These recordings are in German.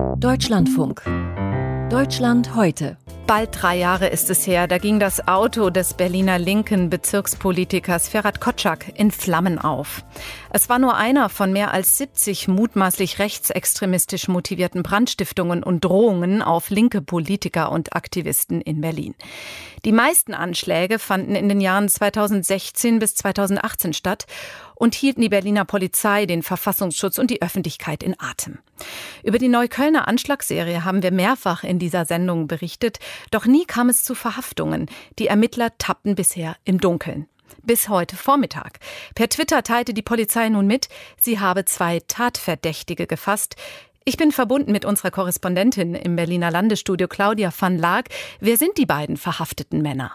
Deutschlandfunk. Deutschland heute. Bald 3 Jahre ist es her, da ging das Auto des Berliner linken Bezirkspolitikers Ferhat Kotschak in Flammen auf. Es war nur einer von mehr als 70 mutmaßlich rechtsextremistisch motivierten Brandstiftungen und Drohungen auf linke Politiker und Aktivisten in Berlin. Die meisten Anschläge fanden in den Jahren 2016 bis 2018 statt und hielten die Berliner Polizei, den Verfassungsschutz und die Öffentlichkeit in Atem. Über die Neuköllner Anschlagsserie haben wir mehrfach in dieser Sendung berichtet, doch nie kam es zu Verhaftungen. Die Ermittler tappten bisher im Dunkeln. Bis heute Vormittag. Per Twitter teilte die Polizei nun mit, sie habe 2 Tatverdächtige gefasst. Ich bin verbunden mit unserer Korrespondentin im Berliner Landesstudio Claudia van Laak. Wer sind die beiden verhafteten Männer?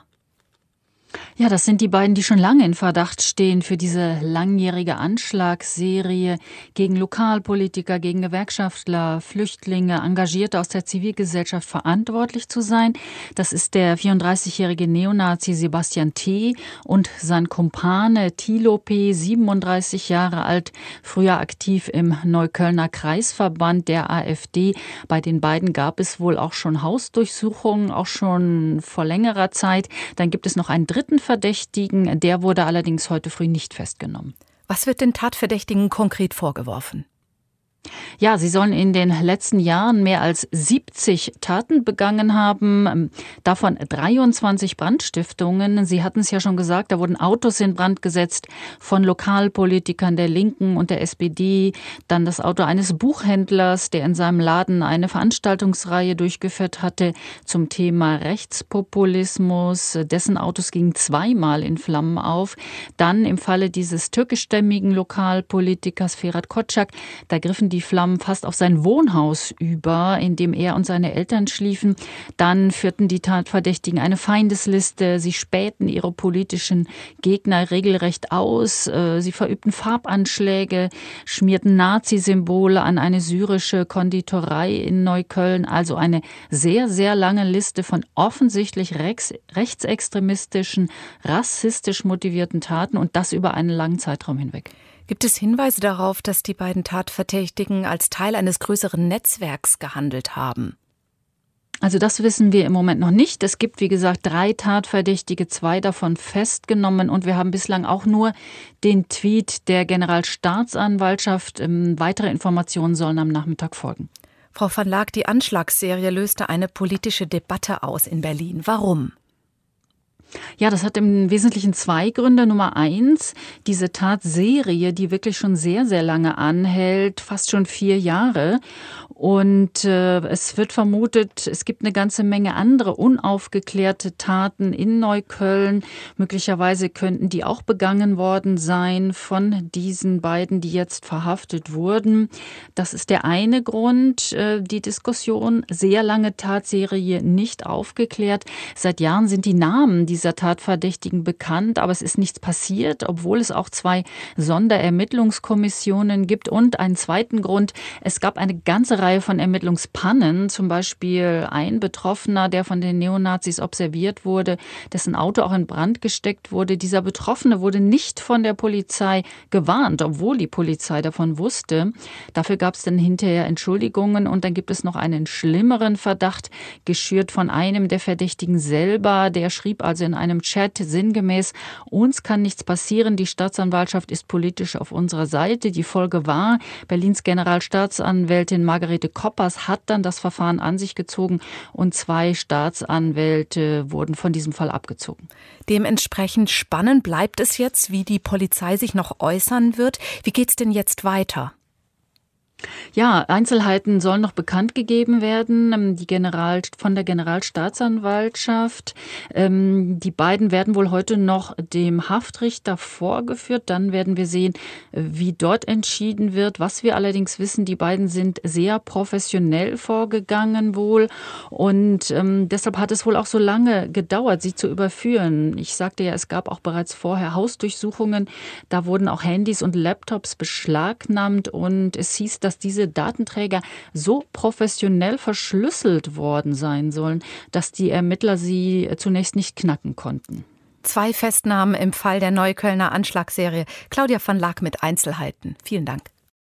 Ja, das sind die beiden, die schon lange in Verdacht stehen für diese langjährige Anschlagsserie gegen Lokalpolitiker, gegen Gewerkschaftler, Flüchtlinge, Engagierte aus der Zivilgesellschaft verantwortlich zu sein. Das ist der 34-jährige Neonazi Sebastian T. und sein Kumpane Thilo P., 37 Jahre alt, früher aktiv im Neuköllner Kreisverband der AfD. Bei den beiden gab es wohl auch schon Hausdurchsuchungen, auch schon vor längerer Zeit. Dann gibt es noch einen dritten Verdächtigen, der wurde allerdings heute früh nicht festgenommen. Was wird den Tatverdächtigen konkret vorgeworfen? Ja, sie sollen in den letzten Jahren mehr als 70 Taten begangen haben, davon 23 Brandstiftungen. Sie hatten es ja schon gesagt, da wurden Autos in Brand gesetzt von Lokalpolitikern der Linken und der SPD. Dann das Auto eines Buchhändlers, der in seinem Laden eine Veranstaltungsreihe durchgeführt hatte zum Thema Rechtspopulismus. Dessen Autos gingen 2-mal in Flammen auf. Dann im Falle dieses türkischstämmigen Lokalpolitikers Ferhat Kotschak, da griffen die Flammen fast auf sein Wohnhaus über, in dem er und seine Eltern schliefen. Dann führten die Tatverdächtigen eine Feindesliste. Sie spähten ihre politischen Gegner regelrecht aus. Sie verübten Farbanschläge, schmierten Nazi-Symbole an eine syrische Konditorei in Neukölln. Also eine sehr, sehr lange Liste von offensichtlich rechtsextremistischen, rassistisch motivierten Taten und das über einen langen Zeitraum hinweg. Gibt es Hinweise darauf, dass die beiden Tatverdächtigen als Teil eines größeren Netzwerks gehandelt haben? Also das wissen wir im Moment noch nicht. Es gibt, wie gesagt, 3 Tatverdächtige, 2 davon festgenommen und wir haben bislang auch nur den Tweet der Generalstaatsanwaltschaft. Weitere Informationen sollen am Nachmittag folgen. Frau van Laak, die Anschlagsserie löste eine politische Debatte aus in Berlin. Warum? Ja, das hat im Wesentlichen 2 Gründe. Nummer 1, diese Tatserie, die wirklich schon sehr, sehr lange anhält, fast schon 4 Jahre. Und es wird vermutet, es gibt eine ganze Menge andere unaufgeklärte Taten in Neukölln. Möglicherweise könnten die auch begangen worden sein von diesen beiden, die jetzt verhaftet wurden. Das ist der eine Grund, die Diskussion. Sehr lange Tatserie nicht aufgeklärt. Seit Jahren sind die Namen dieser Tatverdächtigen bekannt, aber es ist nichts passiert, obwohl es auch 2 Sonderermittlungskommissionen gibt. Und einen zweiten Grund, es gab eine ganze Reihe von Ermittlungspannen, zum Beispiel ein Betroffener, der von den Neonazis observiert wurde, dessen Auto auch in Brand gesteckt wurde. Dieser Betroffene wurde nicht von der Polizei gewarnt, obwohl die Polizei davon wusste. Dafür gab es dann hinterher Entschuldigungen und dann gibt es noch einen schlimmeren Verdacht, geschürt von einem der Verdächtigen selber. Der schrieb also in einem Chat sinngemäß: Uns kann nichts passieren, die Staatsanwaltschaft ist politisch auf unserer Seite. Die Folge war, Berlins Generalstaatsanwältin Margarete Koppers hat dann das Verfahren an sich gezogen und 2 Staatsanwälte wurden von diesem Fall abgezogen. Dementsprechend spannend bleibt es jetzt, wie die Polizei sich noch äußern wird. Wie geht's denn jetzt weiter? Ja, Einzelheiten sollen noch bekannt gegeben werden, von der Generalstaatsanwaltschaft. Die beiden werden wohl heute noch dem Haftrichter vorgeführt. Dann werden wir sehen, wie dort entschieden wird. Was wir allerdings wissen, die beiden sind sehr professionell vorgegangen wohl. Und deshalb hat es wohl auch so lange gedauert, sie zu überführen. Ich sagte ja, es gab auch bereits vorher Hausdurchsuchungen. Da wurden auch Handys und Laptops beschlagnahmt und es hieß, dass diese Datenträger so professionell verschlüsselt worden sein sollen, dass die Ermittler sie zunächst nicht knacken konnten. 2 Festnahmen im Fall der Neuköllner Anschlagsserie. Claudia van Laak mit Einzelheiten. Vielen Dank.